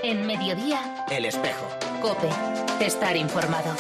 En Mediodía, El Espejo. COPE. Estar informado.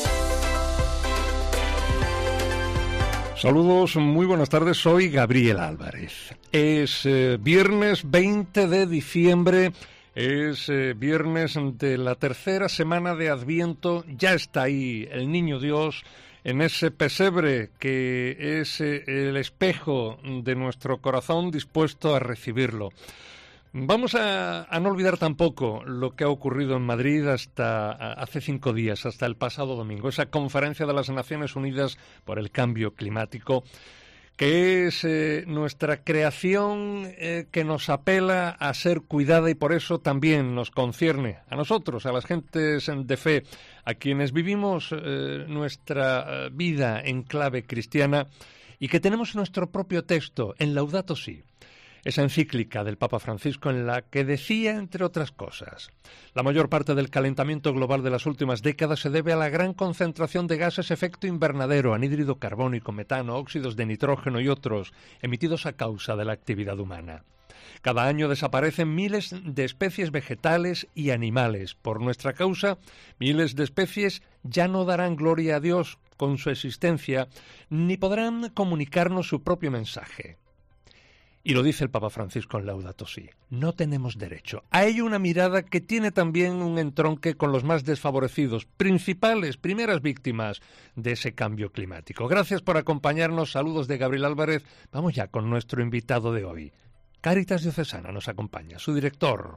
Saludos, muy buenas tardes, soy Gabriel Álvarez. Es viernes 20 de diciembre, es viernes de la tercera semana de Adviento, ya está ahí el Niño Dios en ese pesebre que es el espejo de nuestro corazón dispuesto a recibirlo. Vamos a no olvidar tampoco lo que ha ocurrido en Madrid hasta hace 5 días, hasta el pasado domingo, esa conferencia de las Naciones Unidas por el Cambio Climático, que es nuestra creación que nos apela a ser cuidada y por eso también nos concierne a nosotros, a las gentes de fe, a quienes vivimos nuestra vida en clave cristiana y que tenemos nuestro propio texto en Laudato Si'. Esa encíclica del Papa Francisco en la que decía, entre otras cosas, la mayor parte del calentamiento global de las últimas décadas se debe a la gran concentración de gases efecto invernadero, anhídrido carbónico, metano, óxidos de nitrógeno y otros, emitidos a causa de la actividad humana. Cada año desaparecen miles de especies vegetales y animales. Por nuestra causa, miles de especies ya no darán gloria a Dios con su existencia, ni podrán comunicarnos su propio mensaje. Y lo dice el Papa Francisco en Laudato Si'. No tenemos derecho. Hay una mirada que tiene también un entronque con los más desfavorecidos, primeras víctimas de ese cambio climático. Gracias por acompañarnos. Saludos de Gabriel Álvarez. Vamos ya con nuestro invitado de hoy. Cáritas Diocesana nos acompaña, su director.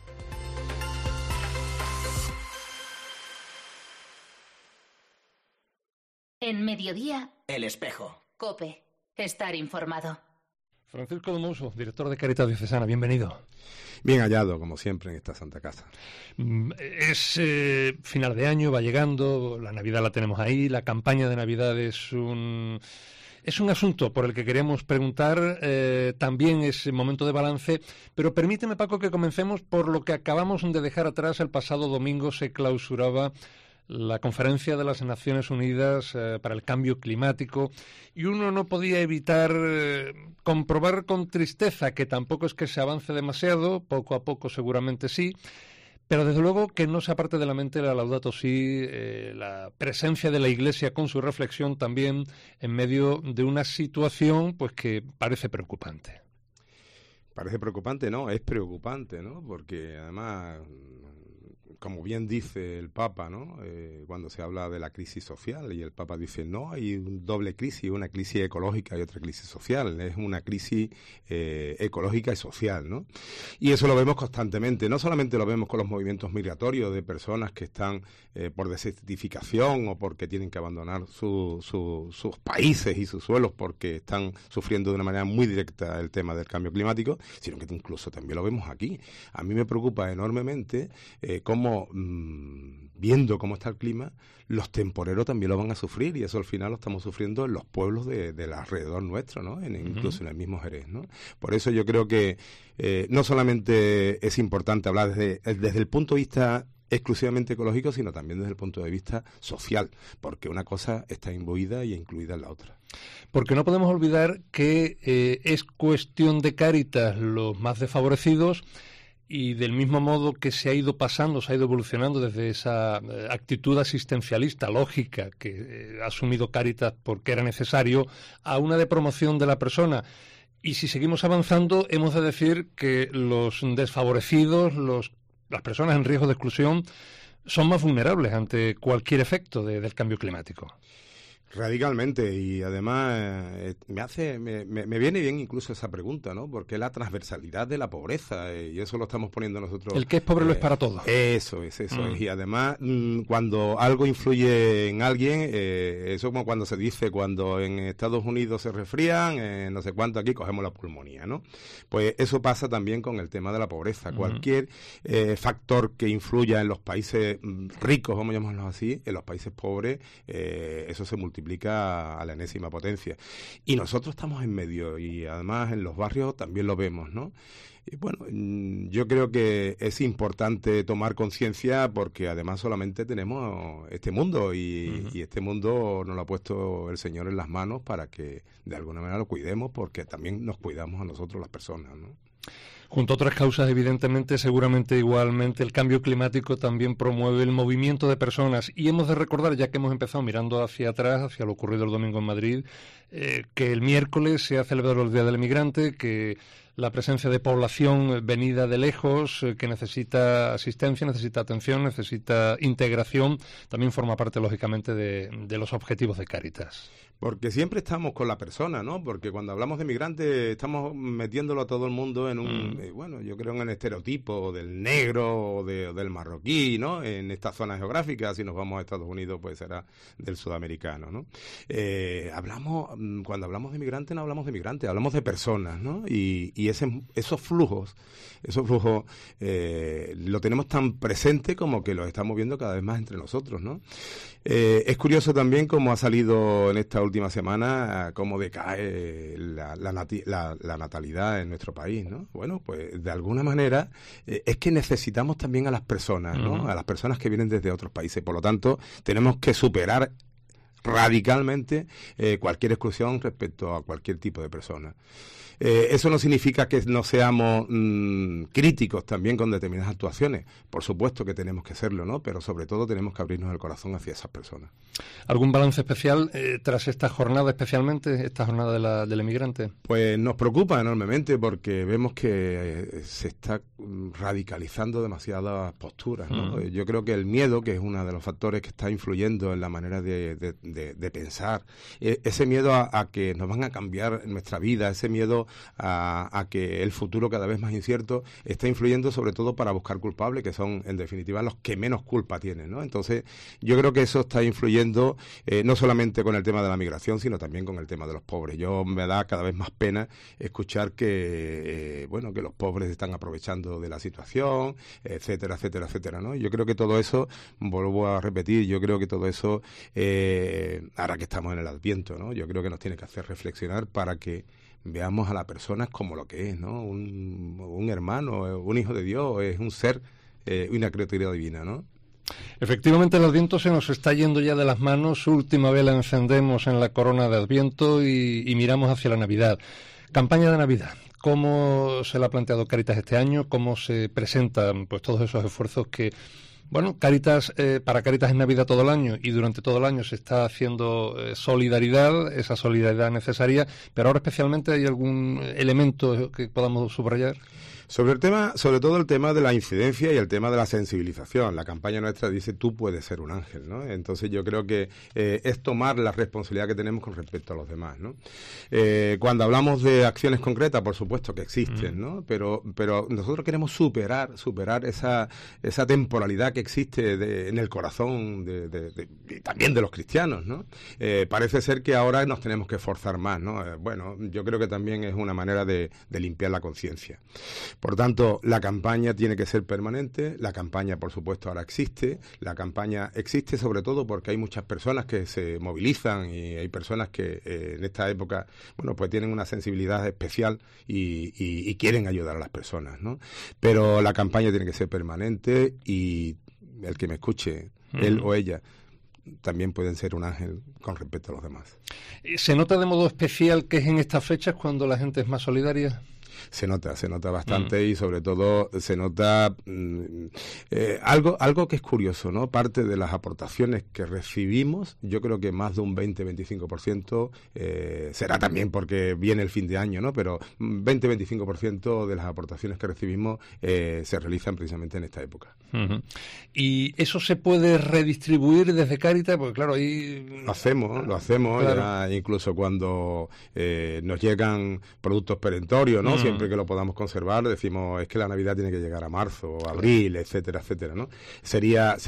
En Mediodía, El Espejo. COPE. Estar informado. Francisco Domuso, director de Cáritas Diocesana, bienvenido. Bien hallado, como siempre, en esta santa casa. Es final de año, va llegando, la Navidad la tenemos ahí, la campaña de Navidad es un asunto por el que queríamos preguntar, también es momento de balance, pero permíteme, Paco, que comencemos por lo que acabamos de dejar atrás. El pasado domingo se clausuraba la conferencia de las Naciones Unidas para el Cambio Climático y uno no podía evitar comprobar con tristeza que tampoco es que se avance demasiado, poco a poco seguramente sí, pero desde luego que no se aparte de la mente la Laudato Si', la presencia de la Iglesia con su reflexión también en medio de una situación pues que parece preocupante. Parece preocupante, no, es preocupante, ¿no? Porque además, como bien dice el Papa, ¿no? Cuando se habla de la crisis social, y el Papa dice, no, hay una doble crisis, una crisis ecológica y otra crisis social, es una crisis ecológica y social, ¿no? Y eso lo vemos constantemente, no solamente lo vemos con los movimientos migratorios de personas que están por desertificación o porque tienen que abandonar sus países y sus suelos porque están sufriendo de una manera muy directa el tema del cambio climático, sino que incluso también lo vemos aquí. A mí me preocupa enormemente cómo viendo cómo está el clima, los temporeros también lo van a sufrir, y eso al final lo estamos sufriendo en los pueblos del alrededor nuestro, ¿no? Incluso en el mismo Jerez, ¿no? Por eso yo creo que no solamente es importante hablar desde el punto de vista exclusivamente ecológico, sino también desde el punto de vista social, porque una cosa está imbuida y incluida en la otra. Porque no podemos olvidar que es cuestión de Cáritas los más desfavorecidos. Y del mismo modo que se ha ido pasando, se ha ido evolucionando desde esa actitud asistencialista, lógica, que ha asumido Cáritas porque era necesario, a una de promoción de la persona. Y si seguimos avanzando, hemos de decir que los desfavorecidos, las personas en riesgo de exclusión, son más vulnerables ante cualquier efecto del cambio climático. Radicalmente, y además me viene bien incluso esa pregunta, ¿no? Porque la transversalidad de la pobreza, y eso lo estamos poniendo nosotros. El que es pobre lo es para todos. Eso es. Y además, cuando algo influye en alguien, eso como cuando se dice, cuando en Estados Unidos se resfrían, no sé cuánto, aquí cogemos la pulmonía, ¿no? Pues eso pasa también con el tema de la pobreza. Cualquier factor que influya en los países ricos, vamos a llamarlos así, en los países pobres, eso se multiplica a la enésima potencia. Y nosotros estamos en medio, y además en los barrios también lo vemos, ¿no? Y bueno, yo creo que es importante tomar conciencia porque además solamente tenemos este mundo y este mundo nos lo ha puesto el Señor en las manos para que de alguna manera lo cuidemos, porque también nos cuidamos a nosotros las personas, ¿no? Junto a otras causas, evidentemente, seguramente igualmente, el cambio climático también promueve el movimiento de personas. Y hemos de recordar, ya que hemos empezado mirando hacia atrás, hacia lo ocurrido el domingo en Madrid, que el miércoles se ha celebrado el Día del Emigrante, que la presencia de población venida de lejos, que necesita asistencia, necesita atención, necesita integración, también forma parte, lógicamente, de los objetivos de Cáritas. Porque siempre estamos con la persona, ¿no? Porque cuando hablamos de migrantes estamos metiéndolo a todo el mundo en un, bueno, yo creo en el estereotipo del negro o del marroquí, ¿no? En esta zona geográfica, si nos vamos a Estados Unidos, pues será del sudamericano, ¿no? Cuando hablamos de migrantes no hablamos de migrantes, hablamos de personas, ¿no? Y esos flujos lo tenemos tan presente como que los estamos viendo cada vez más entre nosotros, ¿no? Es curioso también cómo ha salido en esta última semana cómo decae la natalidad en nuestro país, ¿no? Bueno, pues de alguna manera es que necesitamos también a las personas, ¿no? A las personas que vienen desde otros países. Por lo tanto, tenemos que superar radicalmente cualquier exclusión respecto a cualquier tipo de persona. Eso no significa que no seamos críticos también con determinadas actuaciones. Por supuesto que tenemos que serlo, ¿no? Pero sobre todo tenemos que abrirnos el corazón hacia esas personas. ¿Algún balance especial tras esta jornada, especialmente esta jornada del emigrante? Pues nos preocupa enormemente porque vemos que se está radicalizando demasiadas posturas, ¿no? Yo creo que el miedo, que es uno de los factores que está influyendo en la manera de pensar, ese miedo a que nos van a cambiar nuestra vida, ese miedo a que el futuro cada vez más incierto, está influyendo sobre todo para buscar culpables, que son en definitiva los que menos culpa tienen, ¿no? Entonces yo creo que eso está influyendo no solamente con el tema de la migración, sino también con el tema de los pobres. Me da cada vez más pena escuchar que que los pobres están aprovechando de la situación, etcétera, etcétera, etcétera, ¿no? Yo creo que todo eso, vuelvo a repetir, yo creo que todo eso ahora que estamos en el Adviento, ¿no? Yo creo que nos tiene que hacer reflexionar para que veamos a la persona como lo que es, ¿no? Un hermano, un hijo de Dios, es un ser, una criatura divina, ¿no? Efectivamente, el Adviento se nos está yendo ya de las manos. Última vez la encendemos en la corona de Adviento y miramos hacia la Navidad. Campaña de Navidad. ¿Cómo se la ha planteado Cáritas este año? ¿Cómo se presentan pues todos esos esfuerzos que... Bueno, Cáritas, para Cáritas es Navidad todo el año y durante todo el año se está haciendo solidaridad, esa solidaridad necesaria, pero ahora especialmente ¿hay algún elemento que podamos subrayar? Sobre todo el tema de la incidencia y el tema de la sensibilización. La campaña nuestra dice tú puedes ser un ángel, ¿no? Entonces yo creo que es tomar la responsabilidad que tenemos con respecto a los demás, ¿no? Cuando hablamos de acciones concretas, por supuesto que existen, ¿no? Pero nosotros queremos superar esa temporalidad que existe en el corazón y también de los cristianos, ¿no? Parece ser que ahora nos tenemos que esforzar más, ¿no? Bueno, yo creo que también es una manera de limpiar la conciencia. Por tanto, la campaña tiene que ser permanente, la campaña, por supuesto, ahora existe, la campaña existe sobre todo porque hay muchas personas que se movilizan y hay personas que en esta época, bueno, pues tienen una sensibilidad especial y quieren ayudar a las personas, ¿no? Pero la campaña tiene que ser permanente y el que me escuche, él o ella, también pueden ser un ángel con respecto a los demás. ¿Se nota de modo especial que es en estas fechas cuando la gente es más solidaria? Se nota bastante y sobre todo se nota algo que es curioso, ¿no? Parte de las aportaciones que recibimos, yo creo que más de un 20-25%, será también porque viene el fin de año, ¿no? Pero 20-25% de las aportaciones que recibimos se realizan precisamente en esta época. ¿Y eso se puede redistribuir desde Cáritas? Porque claro, ahí... Lo hacemos, claro. Ya incluso cuando nos llegan productos perentorios, ¿no? Siempre que lo podamos conservar, decimos, es que la Navidad tiene que llegar a marzo, abril, etcétera, etcétera, ¿no? Sería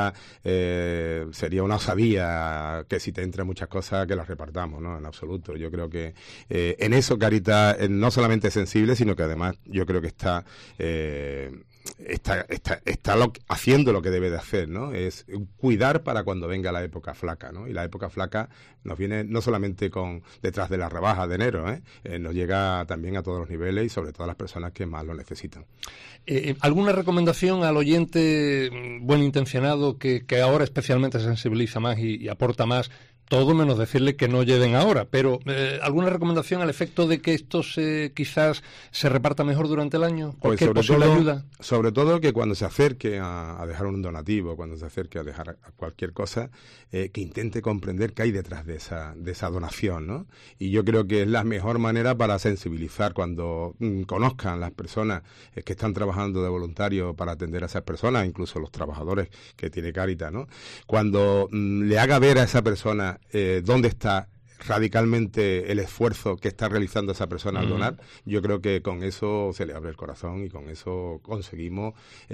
una osadía que si te entran muchas cosas que las repartamos, ¿no? En absoluto. Yo creo que en eso Cáritas no solamente es sensible, sino que además yo creo que está haciendo lo que debe de hacer, ¿no? Es cuidar para cuando venga la época flaca, ¿no? Y la época flaca nos viene no solamente detrás de la rebaja de enero, nos llega también a todos los niveles y sobre todo a las personas que más lo necesitan. ¿Alguna recomendación al oyente buen intencionado que ahora especialmente se sensibiliza más y aporta más? Todo menos decirle que no lleven ahora, pero ¿alguna recomendación al efecto de que esto quizás se reparta mejor durante el año? Pues sobre todo que cuando se acerque a dejar un donativo, cuando se acerque a dejar cualquier cosa, que intente comprender qué hay detrás de esa donación, ¿no? Y yo creo que es la mejor manera para sensibilizar cuando conozcan las personas que están trabajando de voluntario para atender a esas personas, incluso los trabajadores que tiene Cáritas, ¿no? Cuando le haga ver a esa persona dónde está radicalmente el esfuerzo que está realizando esa persona al donar, yo creo que con eso se le abre el corazón y con eso conseguimos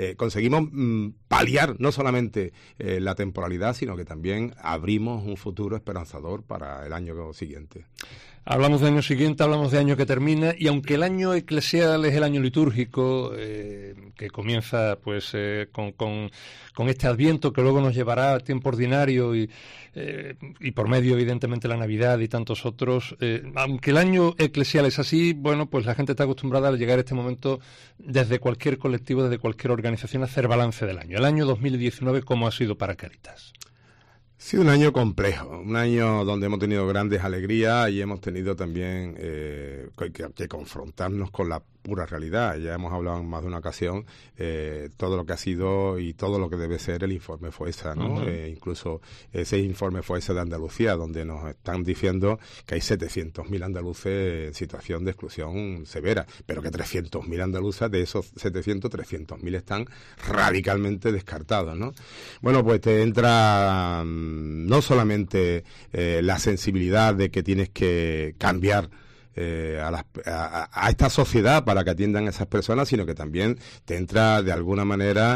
paliar no solamente la temporalidad, sino que también abrimos un futuro esperanzador para el año siguiente. Hablamos de año siguiente, hablamos de año que termina, y aunque el año eclesial es el año litúrgico, que comienza pues con este Adviento que luego nos llevará a tiempo ordinario y por medio evidentemente la Navidad y tantos otros, aunque el año eclesial es así, bueno, pues la gente está acostumbrada al llegar a este momento desde cualquier colectivo, desde cualquier organización, a hacer balance del año. El año 2019, ¿cómo ha sido para Cáritas? Ha sido un año complejo, un año donde hemos tenido grandes alegrías y hemos tenido también que confrontarnos con la pura realidad. Ya hemos hablado en más de una ocasión todo lo que ha sido y todo lo que debe ser el informe FOESA, ¿no? Incluso ese informe FOESA de Andalucía, donde nos están diciendo que hay 700.000 andaluces en situación de exclusión severa, pero que 300.000 andaluces, de esos 300.000 están radicalmente descartados, ¿no? Bueno, pues te entra no solamente la sensibilidad de que tienes que cambiar a esta sociedad para que atiendan a esas personas, sino que también te entra de alguna manera,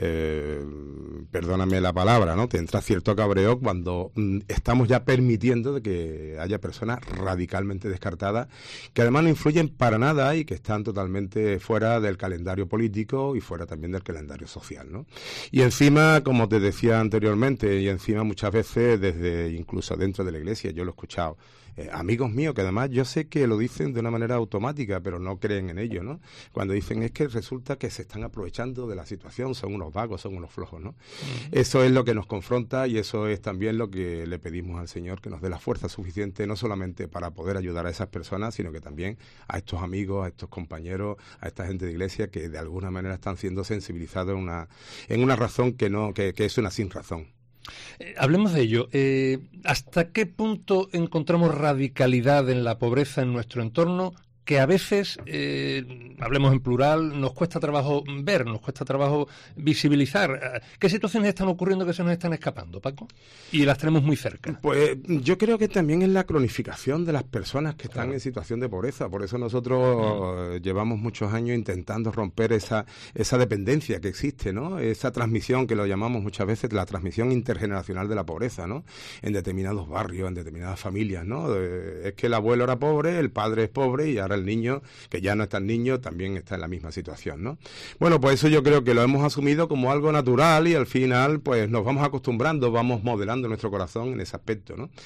perdóname la palabra, ¿no? Te entra cierto cabreo cuando estamos ya permitiendo de que haya personas radicalmente descartadas, que además no influyen para nada y que están totalmente fuera del calendario político y fuera también del calendario social, ¿no? Y encima, como te decía anteriormente, y encima muchas veces desde incluso dentro de la Iglesia, yo lo he escuchado, amigos míos que además yo sé que lo dicen de una manera automática, pero no creen en ello, ¿no? Cuando dicen es que resulta que se están aprovechando de la situación, son unos vagos, son unos flojos, ¿no? Eso es lo que nos confronta y eso es también lo que le pedimos al Señor, que nos dé la fuerza suficiente, no solamente para poder ayudar a esas personas, sino que también a estos amigos, a estos compañeros, a esta gente de Iglesia que de alguna manera están siendo sensibilizados en una razón que es una sin razón. Hablemos de ello. ¿Hasta qué punto encontramos radicalidad en la pobreza en nuestro entorno que a veces, hablemos en plural, nos cuesta trabajo ver, nos cuesta trabajo visibilizar? ¿Qué situaciones están ocurriendo que se nos están escapando, Paco? Y las tenemos muy cerca. Pues yo creo que también es la cronificación de las personas que están en situación de pobreza. Por eso nosotros llevamos muchos años intentando romper esa dependencia que existe, ¿no? Esa transmisión que lo llamamos muchas veces la transmisión intergeneracional de la pobreza, ¿no? En determinados barrios, en determinadas familias, ¿no? Es que el abuelo era pobre, el padre es pobre y ahora el niño, que ya no es tan niño, también está en la misma situación, ¿no? Bueno, pues eso yo creo que lo hemos asumido como algo natural y al final pues nos vamos acostumbrando, vamos modelando nuestro corazón en ese aspecto, ¿no?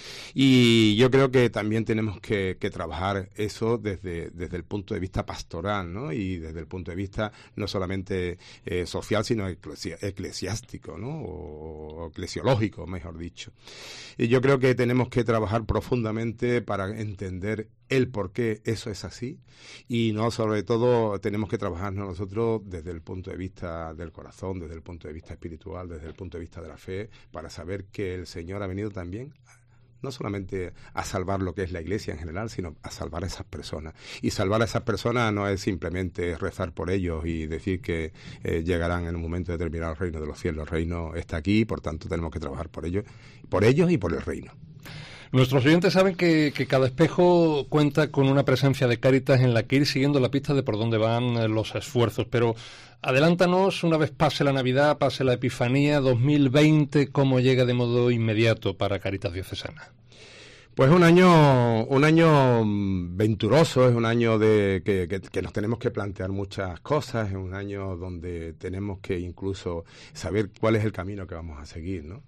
Y yo creo que también tenemos que trabajar eso desde el punto de vista pastoral, ¿no? Y desde el punto de vista no solamente social, sino eclesiástico, ¿no? O eclesiológico, mejor dicho. Y yo creo que tenemos que trabajar profundamente para entender el por qué eso es así y no, sobre todo tenemos que trabajar nosotros desde el punto de vista del corazón, desde el punto de vista espiritual, desde el punto de vista de la fe, para saber que el Señor ha venido también no solamente a salvar lo que es la Iglesia en general, sino a salvar a esas personas. Y salvar a esas personas no es simplemente rezar por ellos y decir que llegarán en un momento determinado al reino de los cielos. El reino está aquí, por tanto tenemos que trabajar por ellos y por el reino. Nuestros oyentes saben que cada espejo cuenta con una presencia de Cáritas en la que ir siguiendo la pista de por dónde van los esfuerzos, pero adelántanos, una vez pase la Navidad, pase la Epifanía, 2020, ¿cómo llega de modo inmediato para Cáritas Diocesana? Pues un año venturoso, es un año de que nos tenemos que plantear muchas cosas, es un año donde tenemos que incluso saber cuál es el camino que vamos a seguir, ¿no?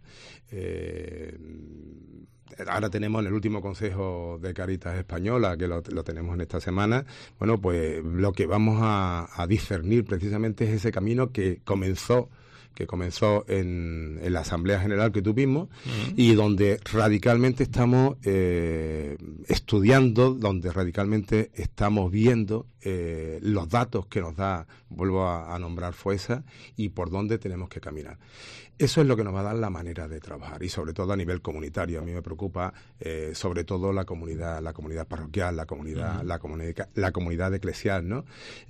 Ahora tenemos en el último Consejo de Cáritas Española, que lo tenemos en esta semana, bueno, pues lo que vamos a discernir precisamente es ese camino que comenzó en la Asamblea General que tuvimos y donde radicalmente estamos estudiando, donde radicalmente estamos viendo los datos que nos da, vuelvo a nombrar FOESA, y por dónde tenemos que caminar. Eso es lo que nos va a dar la manera de trabajar y sobre todo a nivel comunitario. A mí me preocupa sobre todo la comunidad parroquial, la comunidad eclesial, ¿no?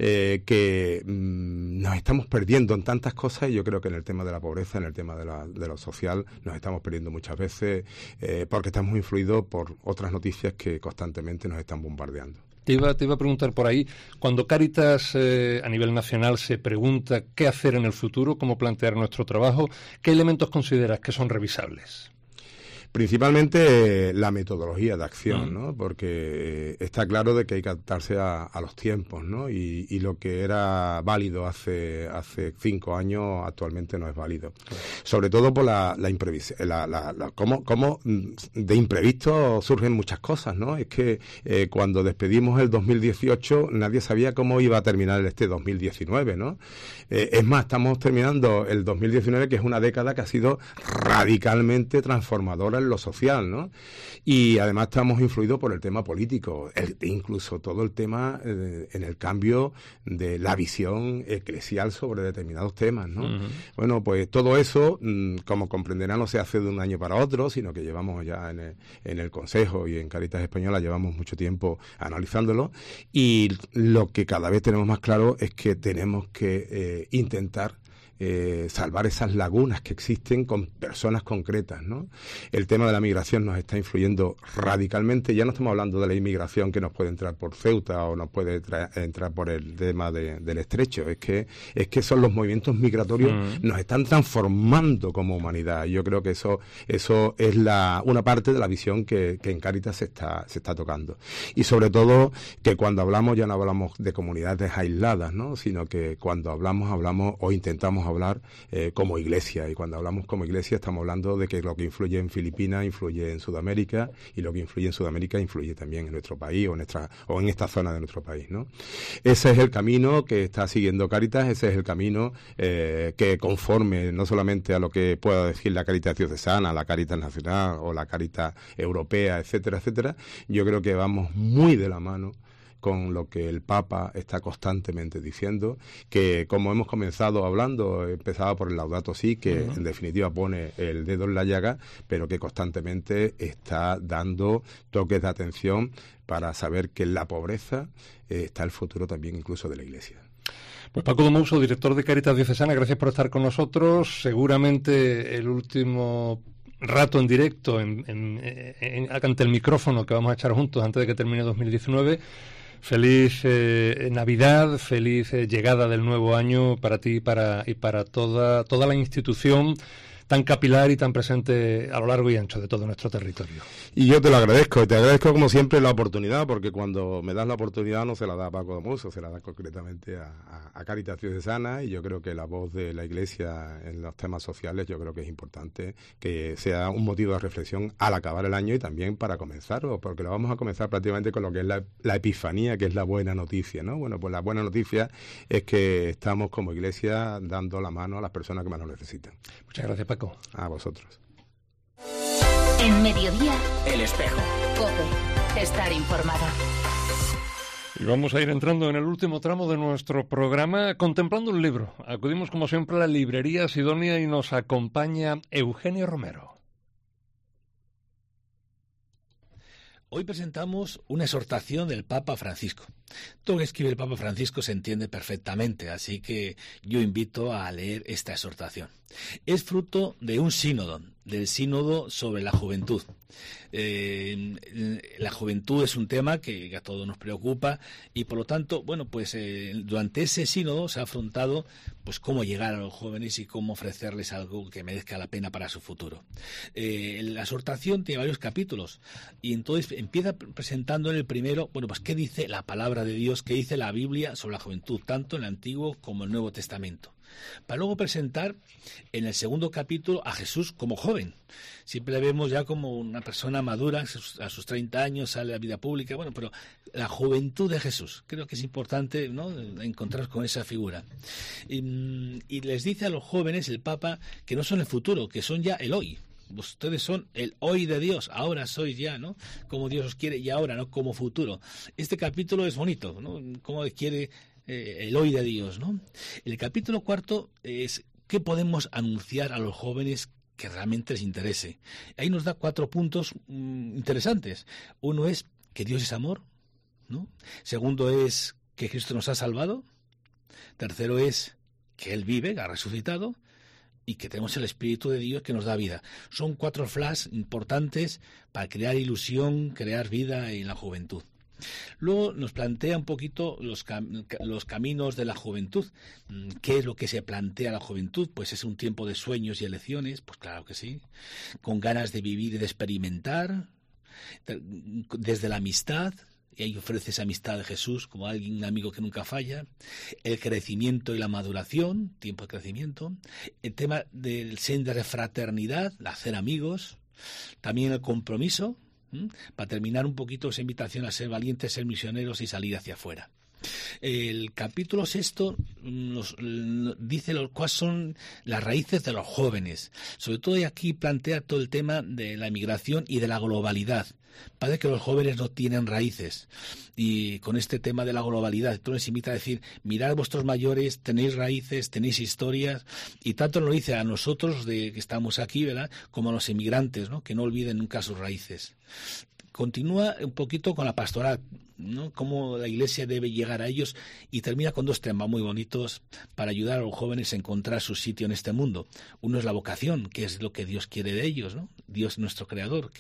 Que nos estamos perdiendo en tantas cosas y yo creo que en el tema de la pobreza, en el tema de lo social, nos estamos perdiendo muchas veces porque estamos influidos por otras noticias que constantemente nos están bombardeando. Te iba a preguntar por ahí, cuando Cáritas a nivel nacional se pregunta qué hacer en el futuro, cómo plantear nuestro trabajo, ¿qué elementos consideras que son revisables? Principalmente la metodología de acción, ¿no? Porque está claro de que hay que adaptarse a los tiempos, ¿no? Y lo que era válido hace 5 años actualmente no es válido. Sobre todo por la imprevisión, cómo de imprevisto surgen muchas cosas, ¿no? Es que cuando despedimos el 2018 nadie sabía cómo iba a terminar este 2019, ¿no? Es más, estamos terminando el 2019, que es una década que ha sido radicalmente transformadora en lo social, ¿no? Y además estamos influidos por el tema político, incluso todo el tema en el cambio de la visión eclesial sobre determinados temas, ¿no? Bueno, pues todo eso, como comprenderán, no se hace de un año para otro, sino que llevamos ya en el Consejo y en Cáritas Española llevamos mucho tiempo analizándolo, y lo que cada vez tenemos más claro es que tenemos que intentar salvar esas lagunas que existen con personas concretas, ¿no? El tema de la migración nos está influyendo radicalmente. Ya no estamos hablando de la inmigración que nos puede entrar por Ceuta o nos puede entrar por el tema del estrecho. Es que son los movimientos migratorios nos están transformando como humanidad. Y yo creo que eso es una parte de la visión que en Cáritas se está tocando. Y sobre todo que cuando hablamos ya no hablamos de comunidades aisladas, ¿no? Sino que cuando hablamos o intentamos hablar como iglesia, y cuando hablamos como iglesia estamos hablando de que lo que influye en Filipinas influye en Sudamérica, y lo que influye en Sudamérica influye también en nuestro país o en esta zona de nuestro país, ¿no? Ese es el camino que está siguiendo Cáritas, ese es el camino que conforme no solamente a lo que pueda decir la Cáritas diocesana, la Cáritas nacional o la Cáritas europea, etcétera, etcétera, yo creo que vamos muy de la mano con lo que el Papa está constantemente diciendo, que como hemos comenzado hablando, empezaba por el Laudato Si, que en definitiva pone el dedo en la llaga, pero que constantemente está dando toques de atención para saber que en la pobreza está el futuro también incluso de la Iglesia. Pues Paco Domouso, director de Cáritas Diocesana, gracias por estar con nosotros. Seguramente el último rato en directo ante el micrófono que vamos a echar juntos antes de que termine 2019. Feliz Navidad, feliz llegada del nuevo año para ti y para toda la institución tan capilar y tan presente a lo largo y ancho de todo nuestro territorio. Y yo te lo agradezco, y te agradezco como siempre la oportunidad, porque cuando me das la oportunidad no se la da a Paco Domouso, se la da concretamente a Cáritas Diocesana, y yo creo que la voz de la Iglesia en los temas sociales, yo creo que es importante que sea un motivo de reflexión al acabar el año y también para comenzarlo, porque lo vamos a comenzar prácticamente con lo que es la Epifanía, que es la buena noticia, ¿no? Bueno, pues la buena noticia es que estamos como Iglesia dando la mano a las personas que más lo necesitan. Muchas gracias, Paco. A vosotros. En Mediodía, El Espejo. COPE. Estar informado. Y vamos a ir entrando en el último tramo de nuestro programa contemplando un libro. Acudimos como siempre a la librería Sidonia y nos acompaña Eugenio Romero. Hoy presentamos una exhortación del Papa Francisco. Todo lo que escribe el Papa Francisco se entiende perfectamente, así que yo invito a leer esta exhortación. Es fruto de un sínodo, del sínodo sobre la juventud. La juventud es un tema que a todos nos preocupa y por lo tanto, durante ese sínodo se ha afrontado pues cómo llegar a los jóvenes y cómo ofrecerles algo que merezca la pena para su futuro. La exhortación tiene varios capítulos y entonces empieza presentando en el primero, qué dice la palabra de Dios, qué dice la Biblia sobre la juventud, tanto en el Antiguo como en el Nuevo Testamento. Para luego presentar en el segundo capítulo a Jesús como joven. Siempre le vemos ya como una persona madura, a sus 30 años sale a la vida pública, pero la juventud de Jesús, creo que es importante, ¿no?, encontrar con esa figura. Y les dice a los jóvenes el Papa que no son el futuro, que son ya el hoy. Ustedes son el hoy de Dios, ahora sois ya, ¿no?, como Dios os quiere y ahora, ¿no?, como futuro. Este capítulo es bonito, ¿no?, cómo quiere el hoy de Dios, ¿no? El capítulo 4 es ¿qué podemos anunciar a los jóvenes que realmente les interese? Ahí nos da 4 puntos interesantes. Uno es que Dios es amor, ¿no? Segundo es que Cristo nos ha salvado. Tercero es que Él vive, ha resucitado, y que tenemos el Espíritu de Dios que nos da vida. Son 4 flash importantes para crear ilusión, crear vida en la juventud. Luego nos plantea un poquito los caminos de la juventud. ¿Qué es lo que se plantea la juventud? Pues es un tiempo de sueños y elecciones, pues claro que sí, con ganas de vivir y de experimentar, desde la amistad, y ahí ofrece esa amistad de Jesús como un amigo que nunca falla, el crecimiento y la maduración, tiempo de crecimiento, el tema del senda de fraternidad, hacer amigos, también el compromiso, para terminar un poquito esa invitación a ser valientes, ser misioneros y salir hacia afuera. El capítulo 6 nos dice cuáles son las raíces de los jóvenes. Sobre todo aquí plantea todo el tema de la emigración y de la globalidad. Parece que los jóvenes no tienen raíces y con este tema de la globalidad entonces invita a decir, mirad vuestros mayores, tenéis raíces, tenéis historias, y tanto nos lo dice a nosotros que estamos aquí, ¿verdad?, como a los emigrantes, ¿no?, que no olviden nunca sus raíces. Continúa un poquito con la pastoral, ¿no?, cómo la Iglesia debe llegar a ellos, y termina con 2 temas muy bonitos para ayudar a los jóvenes a encontrar su sitio en este mundo. Uno es la vocación, que es lo que Dios quiere de ellos, ¿no? Dios nuestro creador,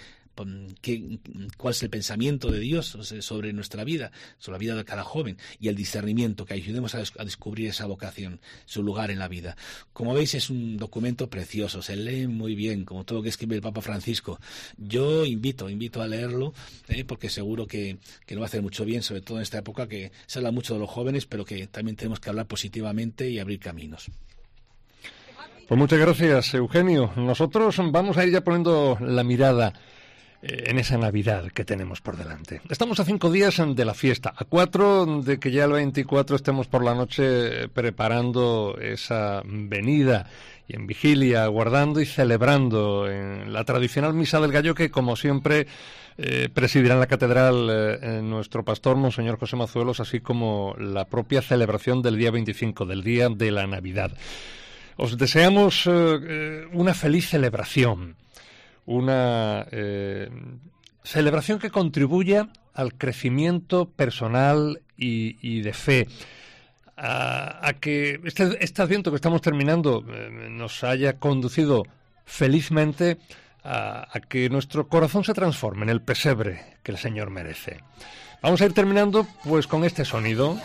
cuál es el pensamiento de Dios sobre nuestra vida, sobre la vida de cada joven, y el discernimiento, que ayudemos a descubrir esa vocación, su lugar en la vida. Como veis, es un documento precioso, se lee muy bien, como todo lo que escribe el Papa Francisco. Yo invito a leerlo, porque seguro que nos va a hacer mucho bien, sobre todo en esta época que se habla mucho de los jóvenes, pero que también tenemos que hablar positivamente y abrir caminos. Pues muchas gracias, Eugenio. Nosotros vamos a ir ya poniendo la mirada en esa Navidad que tenemos por delante. Estamos a 5 días de la fiesta, a 4 de que ya el 24 estemos por la noche preparando esa venida y en vigilia, guardando y celebrando en la tradicional Misa del Gallo que, como siempre, presidirá en la catedral nuestro pastor, Monseñor José Mazuelos, así como la propia celebración del día 25, del día de la Navidad. Os deseamos una feliz celebración, una celebración que contribuya al crecimiento personal y de fe, a que este Adviento que estamos terminando nos haya conducido felizmente a que nuestro corazón se transforme en el pesebre que el Señor merece. Vamos a ir terminando pues con este sonido.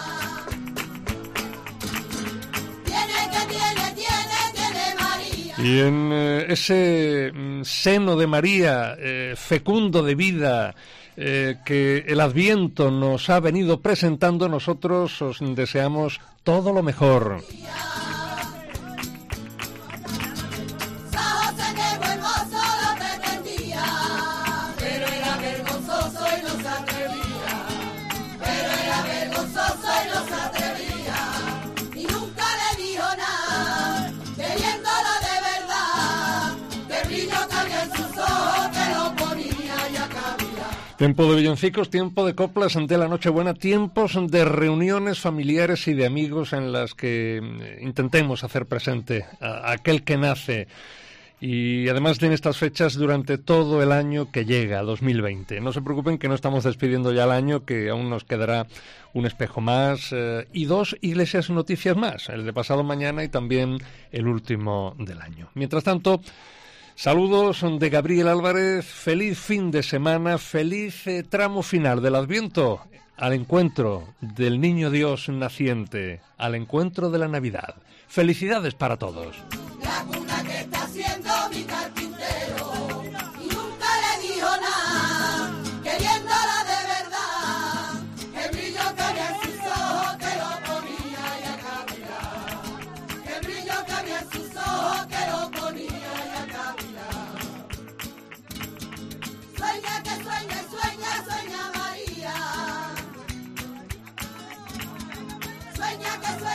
Y en ese seno de María, fecundo de vida, que el Adviento nos ha venido presentando, nosotros os deseamos todo lo mejor. Tiempo de villancicos, tiempo de coplas ante la Nochebuena, tiempos de reuniones familiares y de amigos en las que intentemos hacer presente a aquel que nace Y además tiene estas fechas durante todo el año que llega, 2020. No se preocupen que no estamos despidiendo ya el año, que aún nos quedará un espejo más y 2 Iglesias Noticias más, el de pasado mañana y también el último del año. Mientras tanto, saludos de Gabriel Álvarez, feliz fin de semana, feliz tramo final del Adviento, al encuentro del Niño Dios naciente, al encuentro de la Navidad. Felicidades para todos. La cuna que está haciendo mi carpintero y nunca le dijo nada, queriéndola de verdad, el brillo que había en sus ojos que lo ponía y a cavilar, el brillo que había en sus ojos que lo ponía y a cavilar. Sueña que sueña, sueña, sueña María, sueña que sueña.